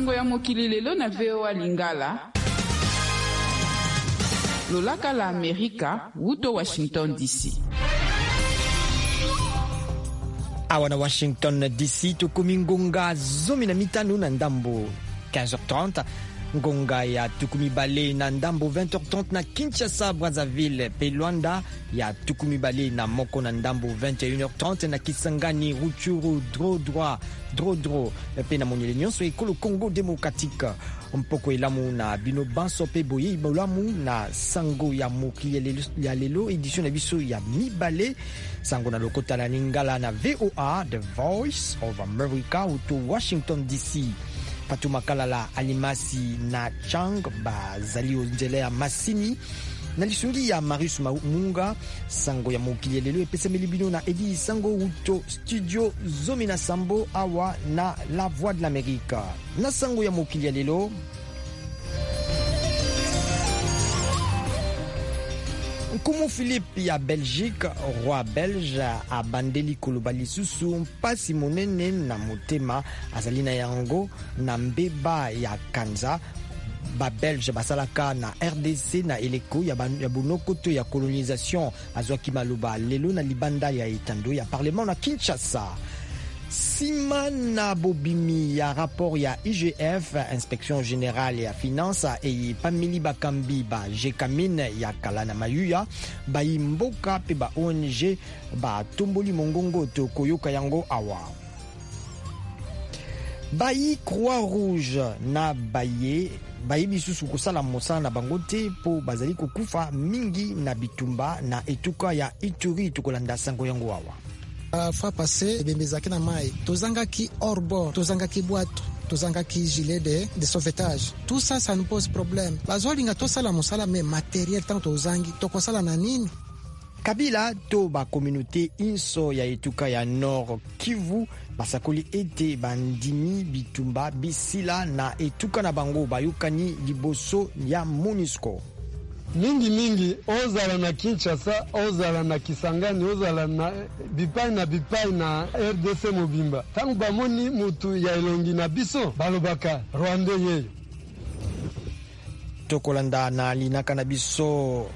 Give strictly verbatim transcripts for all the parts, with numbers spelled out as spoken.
sango ya mokili lelo na V O A Lingala. Lolaka la Amerika, wuto Washington D C. Awa na Washington D C tukumi ngonga zomi na mitano na ndambo quinze heures trente, ngonga ya tukumi bale na ndambo vingt heures trente na Kinshasa Brazzaville, pe Luanda ya tukumi bale na moko na ndambo vingt et une heures trente na Kisangani Ruchuru Drodroa Drodro pe na monyele nyonso ekolo Congo Démocratique. Mpoko elamu na bino banso pe boye ibolamu na sango ya mokili ya lelo edition na biso ya mibale sango na lokota na Lingala na V O A The Voice of America to Washington D C. Fatuma Kalala Alimasi na Chang bazali onzele ya Masini na lisungi ya Marius Munga sango ya mokili lelo epesemeli bino na Edi Sango Uto studio zomi na sambo awa na La Voix de l'Amérique na sango ya mokili lelo. Nkumu Philippe ya Belgique, roi belge abandeli koloba lisusu mpasi monene na motema azalina yango na mbeba ya Kanza. Ba Belge basalaka na R D C na eleko ya bonokoto ya colonisation azwaki maloba lelo na libanda ya etando ya parlement na Kinshasa. Sima na bobimi ya rapport ya I G F, inspection générale ya finance e Pamili Bakambi ba Jekamine ya Kalana Mayuya ba imboka pe ba O N G ba tomboli mongongo to koyoka yango awa. Bayi Croix Rouge na baye bayi bisusu kosala mosala na bango te po bazali kokufa mingi na bitumba na etuka ya Ituri tukolanda sango yango awa. Uh, fa passé bembezaki na mai tozangaki hors bord tozangaki bwato tozangaki gilet de, de sauvetage. Tout ça ça nous pose problème. Bazolinga tosala mosala mais matériel tant tozangi tokosala na nini. Kabila to ba communauté inso ya etuka ya Nord Kivu basakoli ete bandimi bitumba bisila na etuka na bango bayukani liboso ya MONUSCO. Mingi mingi ozala na Kinshasa, ozala na Kisangani, ozala na bipai na bipai na R D C mobimba. Tangu bamoni mutu ya elongi na biso balobaka Rwanda yeyo. Tokolanda na linaka na biso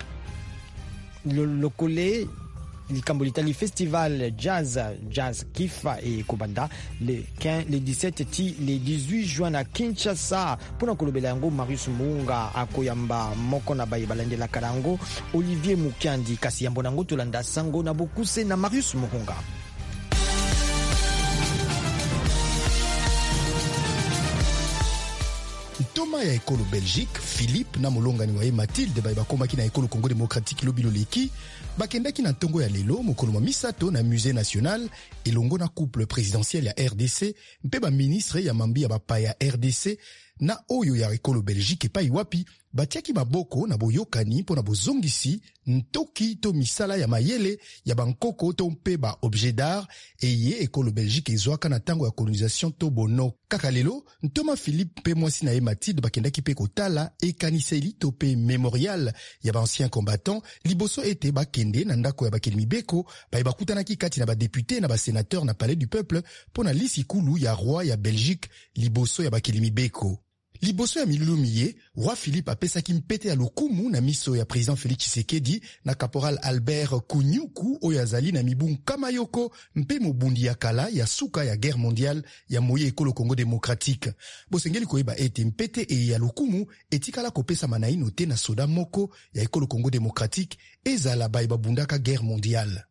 lokole likambo litali festival jazz jazz kifa e kobanda le quinze le dix-sept ti le dix-huit juin na Kinshasa pona kolobela yango Marius Munga akoyamba moko na baye balandela karango Olivier Mukiandi kasi yambo nango tolanda sango na bokuse na Marius Munga. Thomas ya ekolo Belgique, Philippe na molongani wa Mathilde ba bakomaki na ekolo Congo Démocratique lobilo leki bakendaki na ntongo ya lelo mokolo ma misato na musée national elongo na couple présidentiel ya R D C mpe ba ministre ya mambi ya bapa ya R D C na oyo ya ekolo Belgique epai wapi batiaki maboko na boyokani mpo na bozongisi ntoki to misala ya mayele ya bankoko to mpe ba objet d'art eye ekolo Belgique ezwaka na tango ya colonisation to bono. Kaka lelo Ntoma Philippe mpe mwasi na ye Mathilde bakendaki mpe kotala ekaniseli to mpe memorial ya ba ancien combattant liboso ete bakende na ndako ya bakeli mibeko baye bakutanaki kati na badepute na basénateur na palais du peuple mpo na lisikulu ya roi ya Belgique liboso ya bakeli mibeko. Liboso ya milulu miye, roi Philippe apesaki mpete ya lokumu na miso ya président Félix Tshisekedi na caporal Albert Kunyuku oyo azali na mibu nkama yoko mpe mobundi ya kala ya suka ya guerre mondiale ya moye ekolo Congo Démocratique. Bosengeli koyeba ete mpete e ya lokumu etikala kopesa manaino te na soda moko ya ekolo Congo Démocratique ezala baye babundaka guerre mondiale.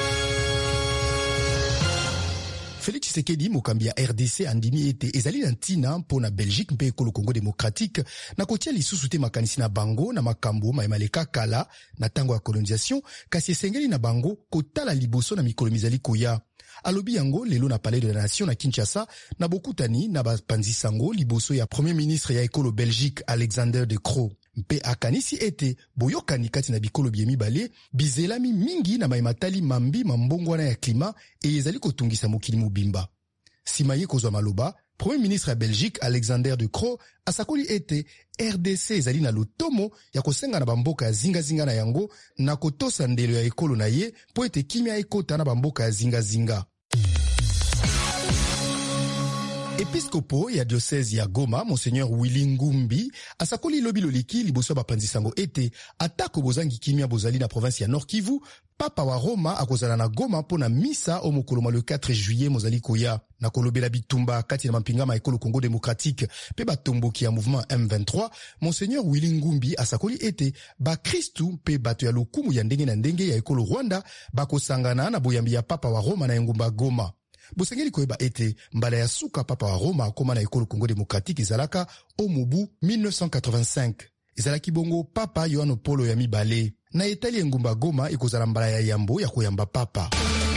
Félix Tshisekedi mokambi ya R D C andimi ete ezali na ntina mpo na Belgique mpe ekolo Congo Démocratique na kotia lisusu te makanisi na bango na makambo mayemaleka kala na tango ya colonisation kasi esengeli na bango kotala liboso na mikolo mizali koya. Alobi yango lelo na Palais de la Nation na Kinshasa na bokutani na bapanzi sango liboso ya Premier ministre ya ekolo Belgique Alexander De Croo. Mpe akanisi ete boyokani kati na bikolo biemi bale bizelami mingi na maimatali mambi mambongwana ya klima e ezali kotungisa mokili mobimba. Simaye kozwa maloba, Premier ministre ya Belgique Alexander De Croo asakoli ete R D C ezali na lotomo ya kosenga na bamboka ya zinga-zinga na yango na kotosa ndelo ya ekolo na ye po ete kimia ekota na bamboka ya zinga-zinga. Episkopo ya diocese ya Goma, Monseigneur Willy Ngumbi, asakoli lobi loliki liboso bapanzisango ete atako bozangi kimia bozali na province ya Nord Kivu, Papa wa Roma akozala na Goma pona misa o mokoloma le quatre juillet mozali koya. Na kolobela bitumba kati na mampinga ma ekolo Congo démocratique pe batomboki ya mouvement M vingt-trois, Monseigneur Willy Ngumbi asakoli ete ba Kristu pe bato ya lokumu ya ndenge na ndenge ya ekolo Rwanda bakosangana na boyambi ya Papa wa Roma na engumba Goma. Bosengeli koyeba ete mbala ya suka Papa wa Roma akoma na ekolo Congo démocratique ezalaka o mobu mille neuf cent quatre-vingt-cinq. Ezalaki bongo Papa Yohano Polo ya mibale. Na etali engumba Goma ekozala mbala ya yambo ya koyamba Papa.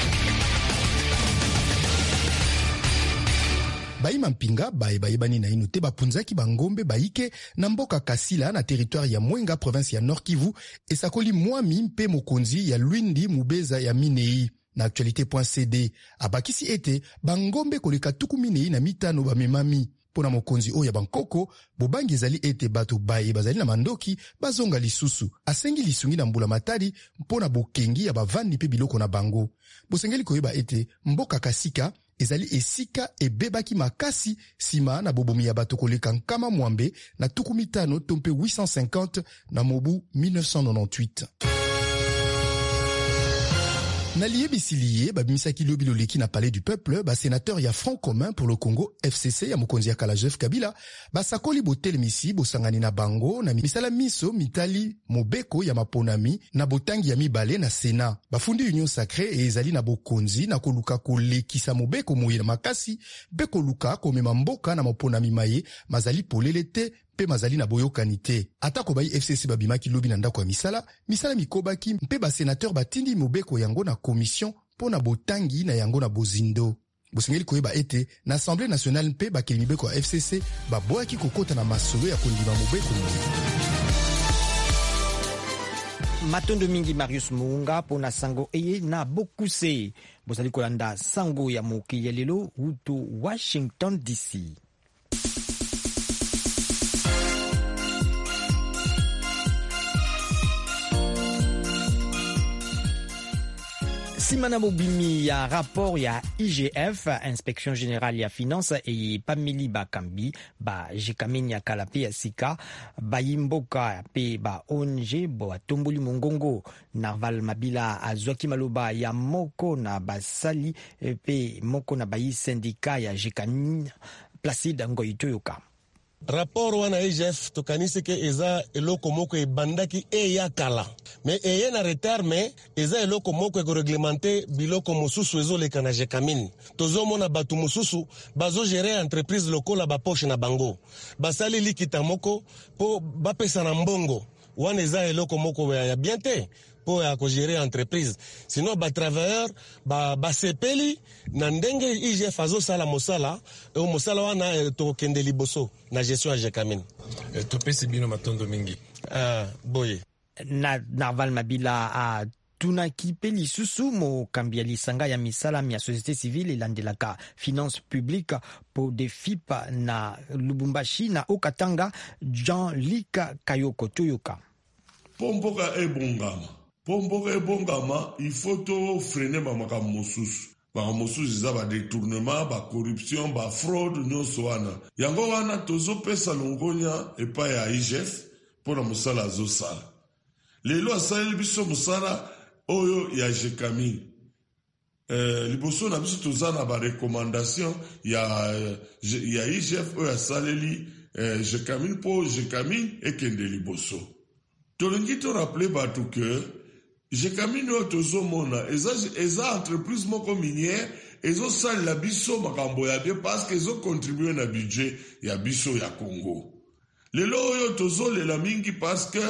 Baima mpinga bae baebani na ino te bapunzaki bangombe baike na mboka Kasila na territoire ya Mwenga province ya Nord Kivu esakoli mwami mpe mokonzi ya Lwindi Mubeza ya Minei. Na actualité.cd abakisi ete bangombe koleka tuku minei na mitano bamemami. Pona mokonzi oya bankoko bobangi ezali ete bato bae bazali na mandoki bazonga lisusu. Asengi lisungi na mbula matadi mpona bokengi ya bavandi pe biloko na bango. Bosengeli koyeba ete mboka Kasika ezali esika ebebaki makasi sima na bobomi ya bato koleka nkama mwambe na tuku mitano tompe huit cent cinquante na mobu mille neuf cent quatre-vingt-dix-huit. Na liyebisi liye babimisaki lobi loleki na Palais du Peuple ba sénateur ya Front Commun pour le Congo F C C ya mokonzi ya kala Joseph Kabila basakoli botelemisi bosangani na bango na misala miso mitali mobeko ya maponami na botangi ya mibale na Sénat. Bafundi Union Sacrée e ezali na bokonzi na koluka kolekisa mobeko moye na makasi be koluka komema mboka na maponami maye mazali polele te pe mazali na boyokani te. Atako bayi F C C babimaki lobi na ndako ya misala, misala mikobaki mpe ba sénateur batindi mobeko yango na commission pona botangi na yango na bozindo. Bosengeli koyeba ete na Assemblée nationale mpe bakeli mibeko ya F C C baboyaki kokota na masolo ya kondima mobeko moye. Matondo mingi Marius Muunga pona sango eye na bokuse. Bosali kolanda sango ya moki ya lelo uto Washington D C. Simana Bobimi ya rapport ya I G F, Inspection Générale ya Finance et Pameli Bakambi, ba Jekamini ya Kalape ya Sika, ba Yimboka pe ba O N G, bo atomboli mongongo, Narval Mabila azwaki maloba ya moko na basali pe moko na bayi syndicat ya Jekamini, Placide Ngoyitoyoka. Rapport wana I G F tokanisi ke eza eloko moko ebandaki eya kala. Me eye na retard me eza eloko moko eko reglemente biloko mosusu ezoleka na Jekamini. Tozomona batu mosusu bazo gérer entreprise lokola ba poche na bango. Basali likita moko po bapesa na mbongo. Wana eza eloko moko ya bien te po ya ko gérer entreprise. Sinon ba travailleur ba basepeli na ndenge I G F azo sala mosala e mosala wana to kende liboso na gestion ya Jekamini. E topesi bino matondo mingi. Ah boye. Na Narval Mabila a tunaki pe lisusu mo kambia lisanga ya misala ya société civile elandelaka finance publique po de F I P na Lubumbashi na Okatanga. Jean-Luc Kayoko Toyoka. Pomboka ebongama. Pomboka ebongama, il faut to freiner ba makambo mosusu. Ba mosusu za ba détournement, ba corruption, ba fraude nyonso wana. Yango wana tozo pesa longonya epa ya I G F pona musala zo sala. Lelo asali biso musala oyo ya Jekamini. Euh, liboso na biso tozana ba recommandation ya ya I G F oyo asaleli eh, Jekamini po Jekamini ekende liboso. Tolingi to rappeler batu que Jekamini oyo tozomona eza eza entreprise moko minière ezo sali la biso makambo ya bien parce que ezo contribuer na budget ya biso ya Congo. Lelo oyo tozolela mingi parce que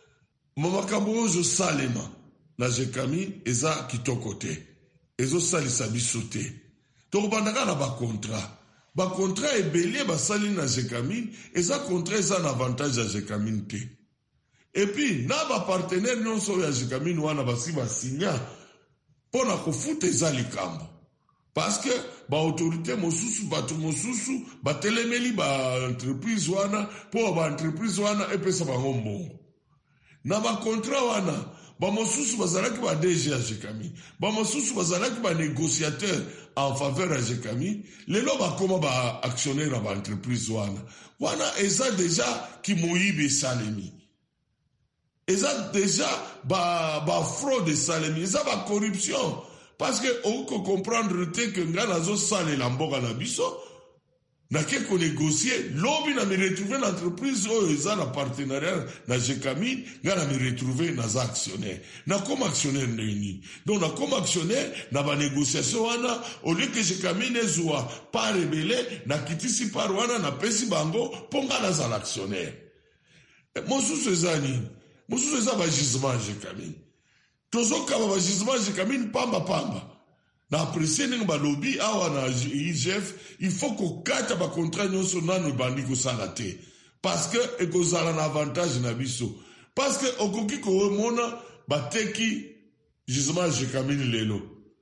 makambo oyo salema na Jekamini eza kitoko te. Ezo sali sa biso te. Tokobandaka na ba contrat. Ba contrat ebele basali na Jekamini eza contrat eza na avantage ya Jekamini te. Et puis, na ba partenaire nyonso ya Jekamini wana basi basinya pona kofuta eza likambo. Parce que ba autorité mosusu batu mosusu ba telemeli ba entreprise wana po ba entreprise wana epesa bango mbongo. Na ba contrat wana bamosusu bazalaki ba D G ya Jekami, bamosusu bazalaki ba négociateur en faveur ya Jekami, lelo bakoma ba actionnaire na ba entreprise wana. Wana eza deja ki moyibe salemi. Eza deja ba ba fraude salemi, eza ba corruption. Parce que on peut comprendre que ngana zo sale la mboka na biso na ke ko négocier lobi na me retrouver l'entreprise o eza na partenariat na Jekami ngana me retrouver na actionnaire na comme actionnaire nini. Donc na comme actionnaire na ba négociation wana au lieu que Jekami ne zoa pas rebelle na kitisi par wana na pesi bango ponga na za l'actionnaire. Mosusu ezani mosusu eza ba gisement Jekami. Tozo kaba ba gisement Jekami pamba pamba. Na apprécier ninga ba lobby awa na I G F, il faut ko kata ba contrat nyonso nanu bandi ko salate. Parce que eko zala na avantage na biso. Parce que okoki ko mona bateki gisement Jekami lelo.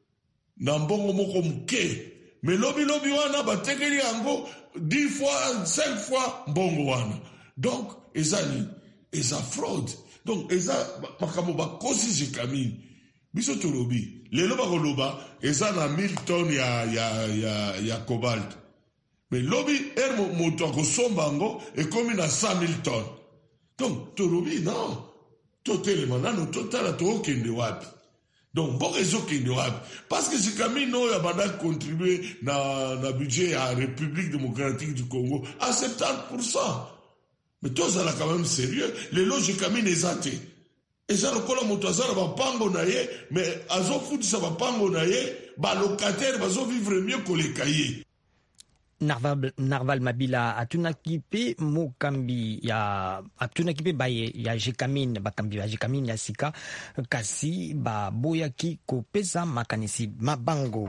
Na mbongo moko mke. Mais lobby lobby wana bateki yango dix fois, cinq fois mbongo wana. Donc ezali eza fraude. Donc eza makamo ba kosi Jekami. Biso to lobby. Lelo ba koloba eza na mille tonnes ya ya ya ya cobalt. Mais lobby er moto ko sombango e komi na cent mille tonnes. Donc to lobby non. To telema nano totala to kende wapi. Donc bon réseau kende wapi. Parce que Jekami no ya banda contribuer na na budget à République démocratique du Congo à soixante-dix pour cent. Mais tout ça là quand même sérieux. Les loges Jekami nezate. Eza lokola moto azala bapango na ye, mais azo futisa bapango na ye, ba locataire bazo vivre mieux koleka ye. Narval, Narval Mabila atunaki pe mokambi ya atunaki pe baye ya Jekami bakambi ya Jekami ya sika kasi ba boyaki kopesa makanisi mabango.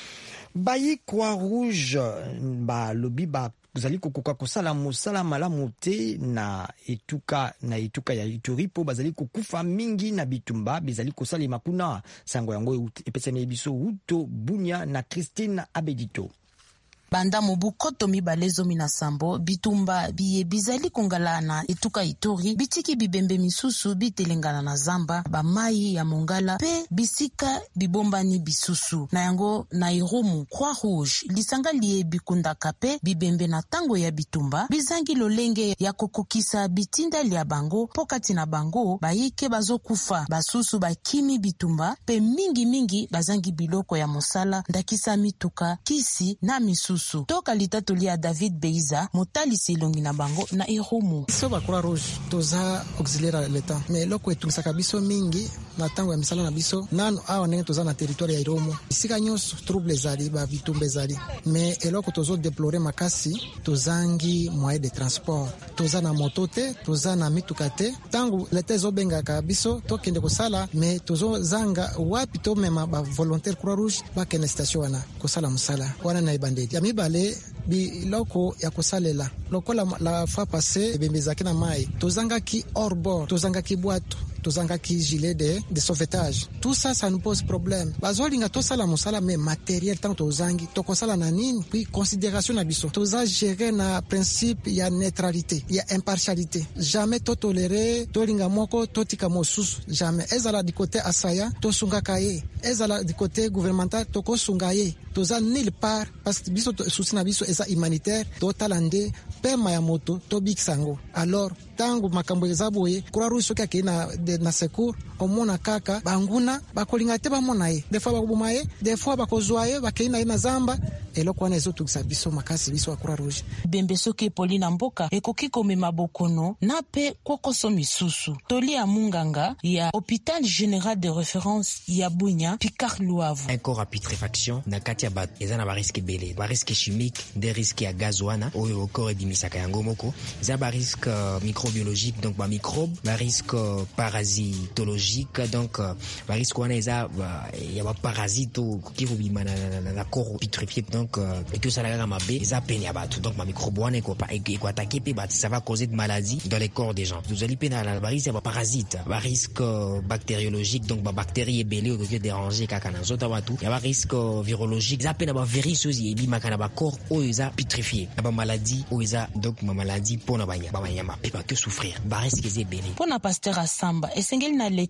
Bayi Croix Rouge ba lobi ba kuzali kokoka kosala mosala malamu te na etuka na etuka ya Ituri po bazali kokufa mingi na bitumba bizali kosalema kuna sango yango epesani biso Uto Bunya na Christine Abedito. Banda mobukoto mibale zomi na sambo bitumba biye bizali kongalana etuka Ituri bitiki bibembe misusu bitelengana na zamba ba mai ya mongala pe bisika bibombani bisusu na yango na Irumu Croix Rouge lisanga liye bikunda kape bibembe na tango ya bitumba bizangi lolenge ya kokokisa bitinda lia bango pokati na bango bayike bazokufa basusu bakimi bitumba pe mingi mingi bazangi biloko ya mosala ndakisa mituka kisi na misusu. Toka litatolia David Beiza motali silongi na bango na Irumu. So ba Croix Rouge toza auxiliaire l'État mais loko etumisaka biso mingi na tango ya misala na biso nano awa ndenge toza na territoire ya Irumu isika nyonso trouble zali ba bitumba zali mais eloko tozo déplorer makasi tozangi moyen de transport toza na moto te toza na mituka te tango l'État ezobengaka biso tokende kosala mais tozo zanga wapi to mema ba volontaire Croix Rouge ba kene station wana kosala musala wana na ibandeli ya mibale biloko ya kosalela lokola la fois passée bembezaki na mai tozangaki hors bord tozangaki bwato tozangaki gilet de, de sauvetage. Tout ça, ça nous pose problème. Bazolinga tosala musala mais matériel tant tozangi tokosala na nini puis considération na biso toza gérer na principe ya neutralité ya impartialité jamais to tolérer tolinga moko totika mosusu jamais ezala du côté asaya tosunga kaye ezala du côté gouvernemental tokosunga ye toza nulle part parce que biso souci na biso eza humanitaire totalande pema ya moto tobiksango alors tango makambo ezaboye Croix Rouge soki akei na, na secours omona kaka banguna bakolinga te bamona ye des fois bakoboma ye des fois bakozwa ye bakei na ye na zamba eloko wana ezotukisa biso makasi biso ya Croix Rouge. Bembe soki Paulina Mboka ekoki komema bokono na pe kokoso misusu toli ya munganga ya hôpital général de référence ya Bunya Picard Luavu. Un corps à putréfaction na kati ya bat eza na ba risque belé ba risque chimique des risques ya gaz wana oyo corps edimisaka yango moko eza ba risque uh, microbiologique donc ba microbe ba risque uh, parasitologique donc uh, ba risque wana eza uh, ya ba parasite qui vobima na, na, na, na corps putréfié donc uh, et que ça la mabe eza peni ya bato donc ba microbe wana ko pa ko attaquer pe bat ça va causer de maladies dans les corps des gens vous allez pena la ba risque ya ba parasite ba risque uh, bactériologique donc ba bactéries belé au lieu de déranger kaka na zota watu ya ba risque uh, virologique za pena ba virus ozi ebima kana ba corps o eza putréfié ba maladie o eza donc ma maladie pona banya ba banya ma pe pas que souffrir ba risque eze belé pona pasteur Asamba esengeli na l'État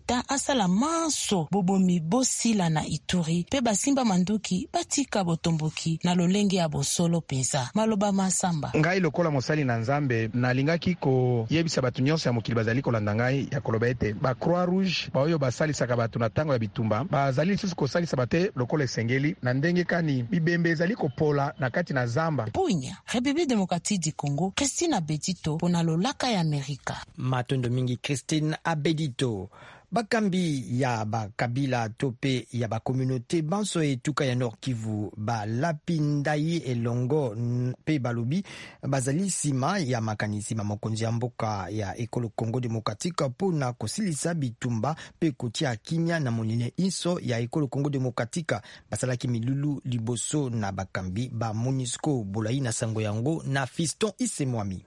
leta asala manso bobomi bosila na Ituri pe basimba manduki batika botomboki na lolenge ya bosolo peza. Maloba Masamba. Ngai lokola mosali na Nzambe nalingaki ko yebisa batu nyonso ya mokili bazali kolanda ngai ya koloba ete ba Croix Rouge ba oyo basalisaka batu na tango ya bitumba bazali lisusu kosalisa bate lokola esengeli na ndenge kani bibembe ezali kopola na kati na zamba. Punya, République démocratique du Congo, Christine Abedito pona lolaka ya Amerika. Matondo mingi Christine Abedito. Bakambi ya bakabila tope ya ba communauté banso etuka ya Nord Kivu ba lapindai elongo pe balobi bazali sima ya makanisi ma mokonzi ya mboka ya ekolo Congo Démocratique pona kosilisa bitumba pe kotia kinya na monene inso ya ekolo Congo Démocratique basalaki milulu liboso na bakambi ba Monisco bolai na sango yango na Fiston Isemwami.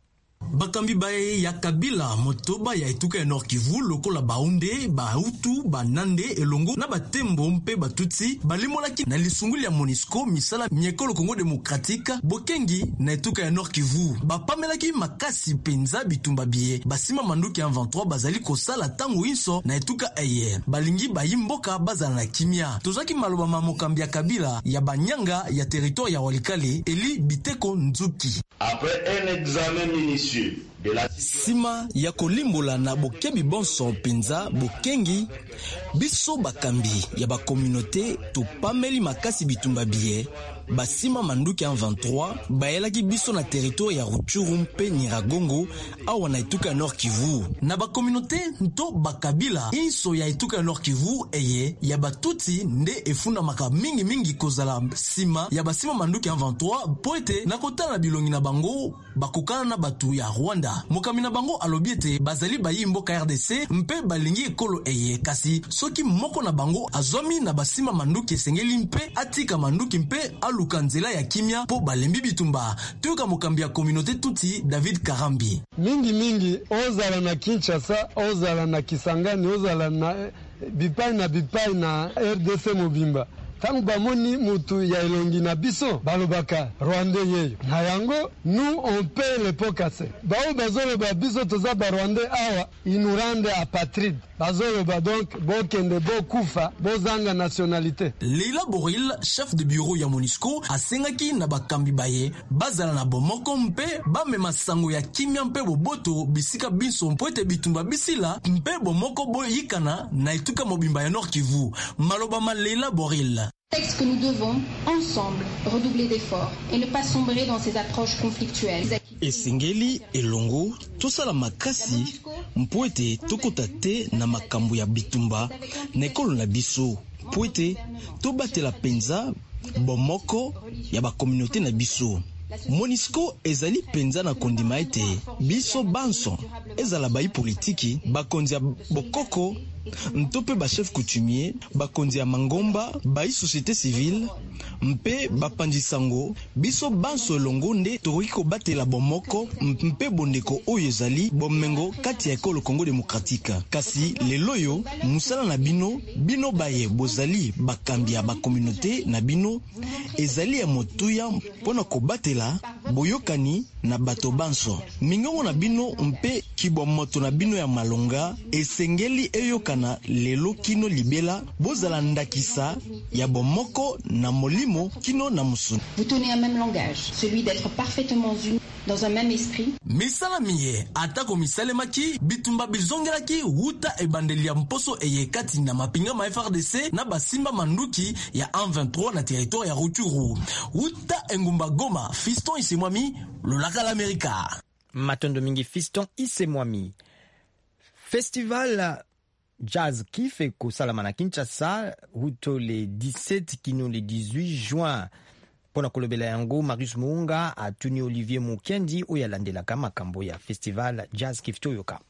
Bakambi bae ya kabila motoba ya etuka ya Nord Kivu lokola baunde, bahutu, banande, elongo na batembo mpe batutsi balimolaki na lisunguli ya Monisco misala miekolo Congo Démocratique bokengi na etuka ya Nord Kivu bapamelaki makasi penza bitumba bie basima manduki ya vingt-trois bazali kosala tango inso na etuka eye balingi bayimboka bazala na kimia tozaki maloba mamokambi ya kabila ya banyanga ya territoire ya Walikale Eli Biteko Nzuki. Après un examen minutieux de la sima ya kolimbola na bokebi bonso penza bokengi biso bakambi ya ba communauté to pameli makasi bitumba bie basima manduki ya vingt-trois baelaki biso na territoire ya Rutshuru mpe Nyiragongo awa na etuka ya Nord Kivu na ba communauté nto bakabila inso ya etuka ya Nord Kivu eye ya batuti nde efunda maka mingi mingi kozala sima ya basima manduki ya vingt-trois poete na kotala bilongi na bango bakokana na batu ya Rwanda mokami na bango alobi ete bazali bayi mboka R D C mpe balingi ekolo eye kasi soki moko na bango azwami na basima manduki esengeli mpe atika manduki mpe aluka nzela ya kimia po balembi bitumba tuyoka mokambi ya communauté tuti David Karambi. Mingi mingi ozala na Kinshasa, ozala na Kisangani, ozala na bipai na bipai na R D C mobimba tangu bamoni mutu ya elongi na biso balobaka Rwandais yeyo na yango nous on paie le pot cassé bao bazoloba biso toza ba Rwandais awa inurande apatride bazoloba donc bokende bokufa bozanga nationalité. Leila Boril, chef de bureau ya Monisco asengaki na bakambi baye bazala na bomoko mpe bamema sango ya kimia mpe boboto bisika biso mpoete bitumba bisila mpe bomoko boyikana na etuka mobimba ya Nord Kivu maloba ma Leila Boril. Texte que nous devons, ensemble, redoubler d'efforts et ne pas sombrer dans ces approches conflictuelles. Esengeli elongo tosala makasi mpoete tokota te na makambo ya bitumba na ekolo na biso mpoete tobatela penza bomoko ya ba communauté na biso. Monisco ezali penza na kondima ete biso banso ezala bayi politiki bakonzi ya bokoko ntope ba chef coutumier bakonzi ya mangomba bayi société civile mpe bapandisango biso banso elongo nde tokoki kobatela bomoko mpe bondeko oyo ezali bomengo kati ya ekolo Congo Démocratique kasi lelo yo musala na bino bino baye bozali bakambi ya ba communauté na bino ezali ya motuya mpona kobatela boyokani na bato banso mingongo na bino mpe kibwa moto na bino ya malonga esengeli eyokana lelo kino libela bozala ndakisa ya bomoko na molimo kino na musuni. Vous tenez un même langage, celui d'être parfaitement unis dans un même esprit. Misala miye atako misale maki bitumba bizongelaki wuta ebandeli ya mposo eyekati na mapinga ma F R D C na basimba manduki ya un vingt-trois na territoire ya Rutshuru wuta engumba Goma. Fiston Isemwami lolaka l'Amerika. Matondo mingi Fiston Isemwami. Festival Jazz Kiff kosalama na Kinshasa huto le dix-sept kino le dix-huit juin. Pona kolobela yango Marius Muunga atuni Olivier Mukendi oyo alandelaka makambo ya Festival Jazz Kiff toyoka.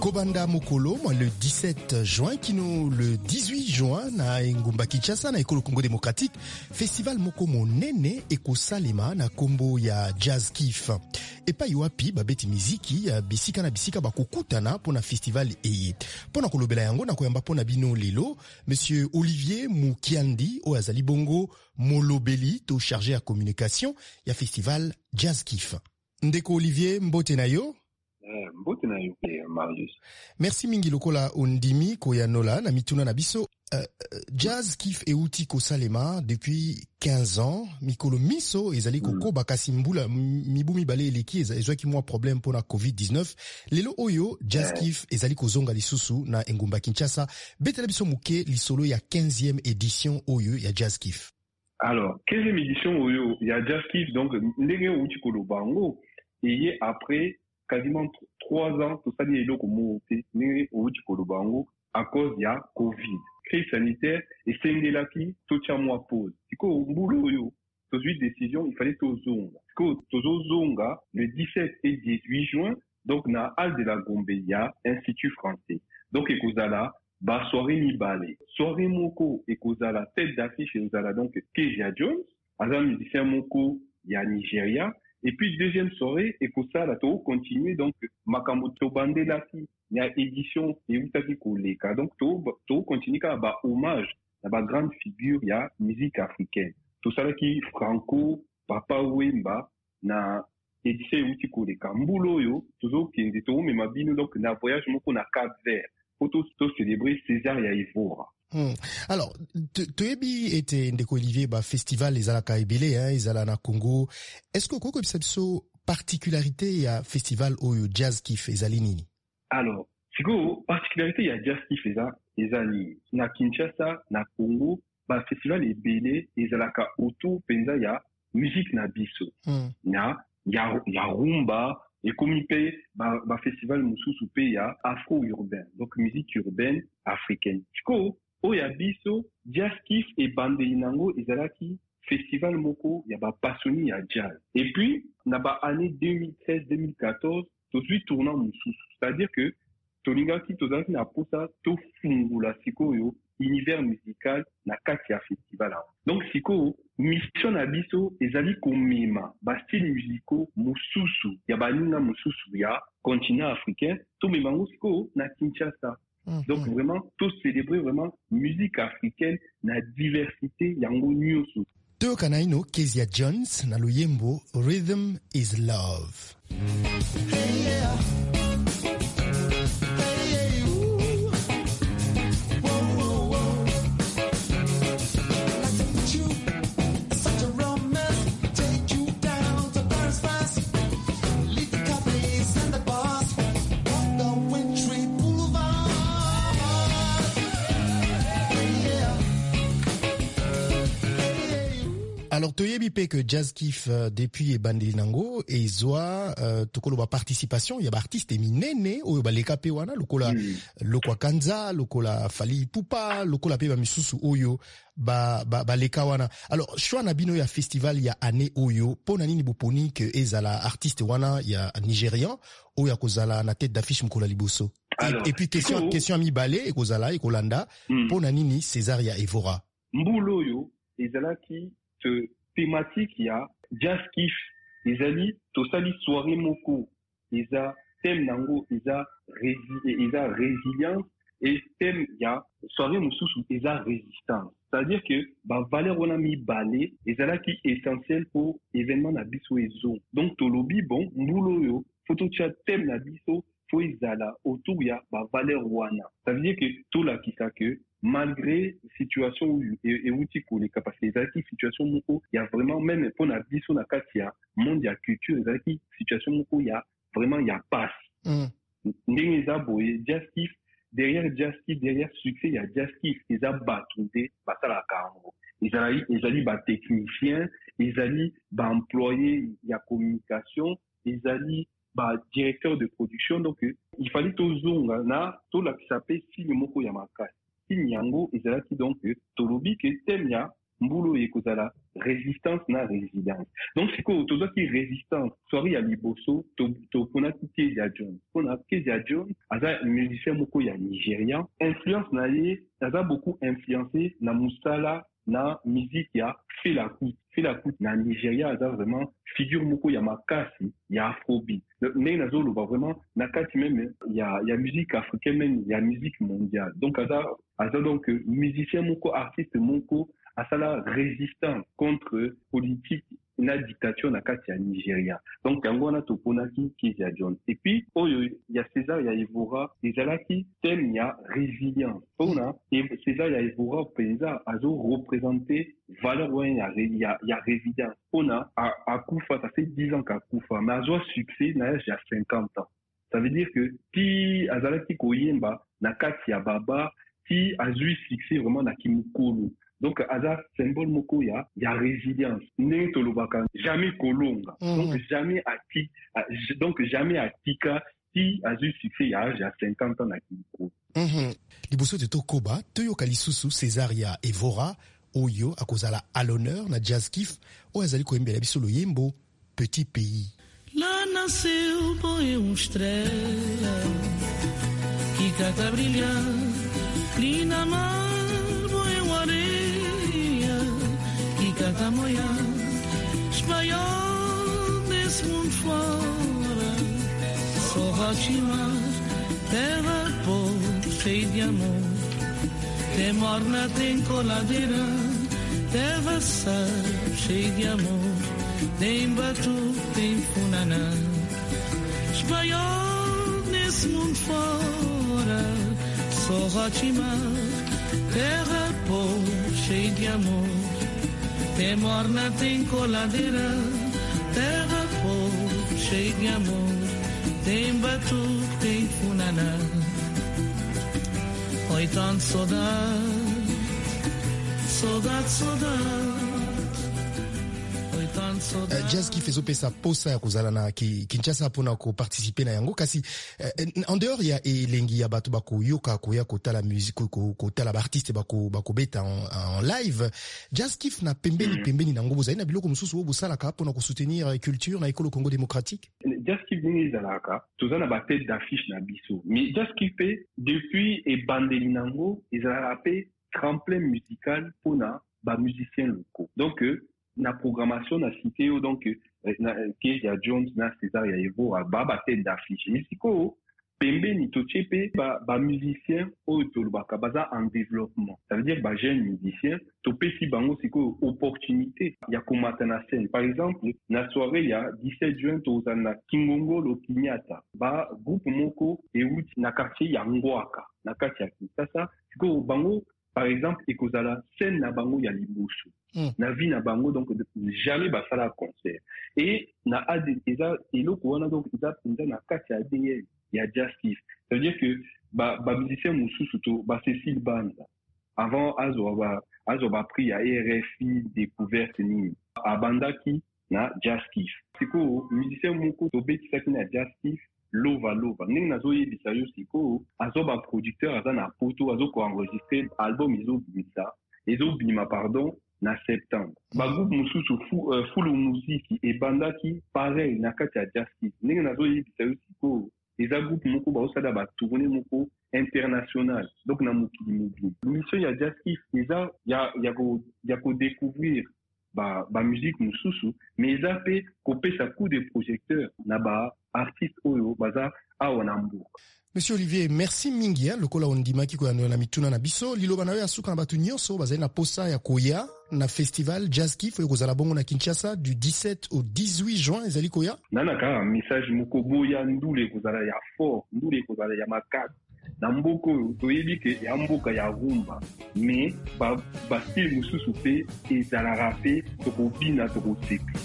Kobanda Mokolo, moi, le dix-sept juin, kino le dix-huit juin, na Ngumba Kinshasa, na Ekolo Congo Démocratique, festival Moko Monene Eko Salema na kombo ya Jazz Kiff. Epa yoapi babeti miziki ya bisika na bisika bakokutana pona festival eye. Pona kolobela yango na koyamba pona bino lelo, Monsieur Olivier Mukiandi o azali bongo molobeli to chargé à communication ya festival Jazz Kiff. Ndeko Olivier, mbote na yo? Mbote na yo, Marius. Merci mingi lokola ondimi koyanola na mituna na biso. Uh, Jazz Kiff euti ko Salema depuis quinze ans. Mikolo miso ezali koko mm. bakasi mbula mibu mibale eleki ezwaki mwa problème pona covid dix-neuf. Lelo oyo Jazz yeah. Kiff ezali kozonga lisusu na Ngumba Kinshasa. Betela biso muke lisolo ya quinzième édition oyo ya Jazz Kiff. Alors, quinzième édition oyo ya Jazz Kiff, donc ndenge outi koloba ngo et après quasiment trois ans tout ça dit eloko monté ndenge outi koloba ngo à cause ya Covid. Crise sanitaire et sengelaki totia moi pause. Siko mbulo yo tozui décision il fallait tozonga. Siko tozonga le dix-sept et dix-huit juin donc na Halle de la Gombe ya Institut français. Donc ekozala ba soirée ni balé. Soirée moko ekozala tête d'affiche ekozala donc Kezia Jones, un musicien moko ya Nigeria. Et puis deuxième soirée ekozala to continuer donc makambo to bandelaki il y a édition et utaki koleka donc to to continue ka ba hommage à ba grande figure il y a musique africaine tout ça là qui Franco Papa Wemba na édition uti koleka mbulo yo toujours kende to mais mabino donc na voyage moko na Cap-Vert pour to célébrer César ya Ivora. Hmm. Alors, Toyebi était ndeko Olivier ba festival les alaka ebele hein, les ala na Congo. Est-ce que koko biso particularité ya festival oyo Jazz Kiff ezali nini? Alors, siko particularité ya Jazz Kiff eza ezali na Kinshasa na Congo ba festival ebele ezalaka autour penza ya musique na biso. Hmm. Na ya ya rumba et comme il paye ba, ba festival mususu pe ya afro-urbain donc musique urbaine africaine. Siko oya biso Jazz Kiff et bande inango ezalaki festival moko ya ba passionné ya jazz. Et puis na ba année deux mille treize deux mille quatorze tozui tournant mususu. C'est-à-dire que tolingaki tozalaki na posa to fungula sikoyo univers musical na kati ya festival. Donc siko mission na biso ezali komema ba style musicaux mususu ya baninga mususu ya continent africain to memango siko na Kinshasa. Mm-hmm. Donc vraiment tout célébrer vraiment musique africaine na diversité yango nyoso. Teo kanaino Kezia Jones na luyembo Rhythm is Love. Hey, yeah. Alors, toyebi pe que Jazz Kiff euh, depuis et bandeli nango et zoa euh, tokolo ba participation il y a ba artiste minene o ba leka pe wana lokola mm. lokwa Kanza lokola Fally Ipupa lokola pe ba misusu oyo ba ba, ba leka wana. Alors choix na bino ya festival ya année oyo pona nini boponi que ezala artiste wana ya nigérian o ya kozala na tête d'affiche mkola liboso. Alors, et, et puis question ko, question ami balé et kozala et kolanda mm. pona nini César ya Evora. Mbulo yo ezala ki thématique ya Jazz Kiff ezali tosali soirée moko eza thème nango eza rési eza résilience et thème ya soirée mususu eza résistance. C'est-à-dire que ba valeur on a mis balé ezala ki essentiel pour événement na biso ezo. Donc tolobi bon mbulo yo photo tia thème na biso fo ezala autour ya ba valeur wana. Ça veut dire que tout la ki ça que malgré situation et outil pour les capacités des situation moko il y a vraiment même pour la biso na kati ya monde ya culture des situation moko il y a vraiment il y a passe ndenge za boye Jazz Kiff derrière Jazz Kiff derrière succès il y a Jazz Kiff ils a battunde basala kango ils a ils ali ba technicien ils ali ba employé il y a communication ils ali ba directeur de production donc il fallait tozonga na to la qui s'appelle signe moko ya makasi Yango ezalaki donc tolobi que thème ya mbulu ekozala résistance na résilience. Donc siko toza ki résistance soari ya liboso to to pona Kezia Jones. Pona Kezia Jones aza musicien moko ya Nigérian, influence na ye aza beaucoup influencé na musala na musique ya Fela Kuti. Fela Kuti na Nigeria aza vraiment figure moko ya makasi ya afrobeat. Mais nazo loba vraiment na kati même ya ya musique africaine même ya musique mondiale. Donc aza aza donc musicien moko artiste moko asala résistant contre politique na dictature na kati ya Nigeria. Donc yango na toponaki Kezia Jones. Et puis oyo ya César ya Evora ezalaki thème ya résilience. Pona César ya Evora penza azo représenter valeur ouais ya ya, ya résilience. Pona a, a kufa ça fait dix ans qu'a kufa mais azo succès na il y a cinquante ans. Ça veut dire que ti azalaki koyemba na kati ya baba ti azu succès vraiment na kimukolo. Donc, aza symbole moko ya, ya résilience. Ndenge tolobaka jamais kolonga. Mm-hmm. Donc, jamais ati, donc jamais atika ti azu succès ya âge ya cinquante ans na kimiko. Mm-hmm. Liboso te tokoba, toyoka lisusu César ya Evora, oyo akozala à l'honneur na Jazz Kiff, oyo azali koyembela biso loyembo Petit Pays. Lá nasceu boi um estrela que cata brilhar, clina mar, boi uma areia que cata moiar, espanhol desse mundo fora, só Rotimar, terra pobre, cheia de amor, tem morna, tem coladeira, terra sal, cheia de amor, tem batu, tem funaná, espanhol nesse mundo fora, só Rotimar, terra pobre, cheia de amor, tem morna, tem coladeira, terra pobre, cheia de amor, tem batu, tem funaná. Oi, tanto saudade, saudade, saudade. Uh, Jazz Kiff ezopesa posa ya kozala na ki, Kinshasa mpona koparticipe na yango kasi uh, en dehors ya elengi ya bato bakoyoka koya kotala musique kotala baartiste bakobeta en, en live, Jazz Kiff na pembeni pembeni nango bozali na biloko mosusu oyo bosalaka mpona kosoutenir culture na ekolo Congo démocratique. Jazz Kiff ndenge ezalaka toza na batete d'affiche na biso, mais Jazz Kiff pe depuis ebandeli nango ezalaka pe tremplin musical mpona bamusiciens locaux. Donc na programmation na cité donc na Kezia Jones na César ya Evora ba ba tête d'affiche misiko pembeni tochepe ba ba musicien oyo tolobaka baza en développement, ça veut dire ba jeune musicien topesi bango siko opportunité ya komata na scène. Par exemple na soirée ya dix-sept juin tozana na Kingongolo Kinyata ba groupe moko euti na quartier ya Ngwaka na kati ya Kinshasa siko bango par exemple ekozala scène na bango ya liboso. Mm. Na vie na bango donc jamais basala concert et na ad eza eloko wana donc eza penza na kati ya A D N ya Jazz Kiff. Ça veut dire que ba ba musicien mususu to ba Cécile Banza avant azo ba azo ba pris ya R F I découverte ni abandaki na Jazz Kiff. Siko musicien moko to betisaki na Jazz Kiff lova lova ndenge nazoyebisa yo siko azo ba producteur aza na poto azo ko enregistrer album izo bimisa izo bima pardon na septembre. Ba groupe mususu fu uh, fulu muziki e bandaki pareil na kati ya Jazz Kiff. Ndenge nazoyebisa yo siko eza groupe moko ba osala ba tourner moko international. Donc na mokili mobile. Mission ya Jazz Kiff eza ya ya ko ya ko découvrir ba ba musique mususu mais eza pe kopesa coup de projecteur na ba artiste oyo baza awa na mbuka. Monsieur Olivier, merci mingi hein, lokola ondimaki ko na mituna na biso liloba na yo asuka na batu nyonso bazali na posa ya koya na festival Jazz Kiff oyo kozala bongo na Kinshasa du dix-sept au dix-huit juin ezali koya. Nana ka message moko boya ndule kozala ya fort, ndule kozala ya makasi. Na mboko toyebi ke ya mboka ya rumba mais ba ba style mususu pe ezala rapé to kobina to kosepi.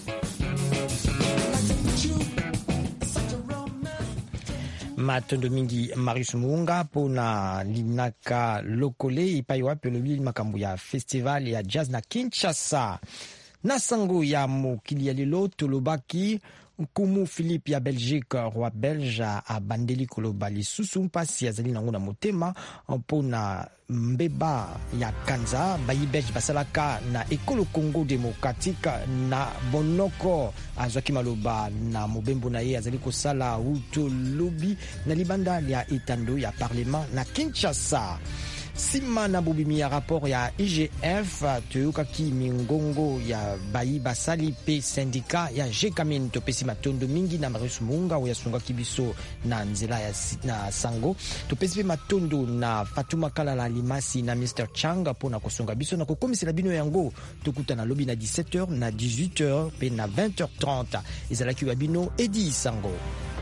Matondo mingi Marius Muunga pona linaka lokole ipai wapi olobi makambo ya festival ya jazz na Kinshasa. Na sango ya mokili ya lelo tolobaki nkumu Philippe ya Belgique roi belge abandeli koloba lisusu mpasi azali nango na motema mpona mbeba ya kanza bayi belge basalaka na ekolo Congo démocratique na bonoko azwaki maloba na mobembo na ye azali kosala uto lobi na libanda ya etando ya parlement na Kinshasa. Sima na bobimi ya rapport ya I G F toyokaki mingongo ya bayi basali pe syndicat ya Jekamin topesi matondo mingi na Marius Munga oya sungaki biso na nzela ya na sango topesi pe matondo na Fatuma Kalala Limasi na mister Changa pona kosunga biso na kokomisela bino yango tokuta na lobi na dix-sept heures na dix-huit heures pe na vingt heures trente ezalaki wa bino Edi Sango.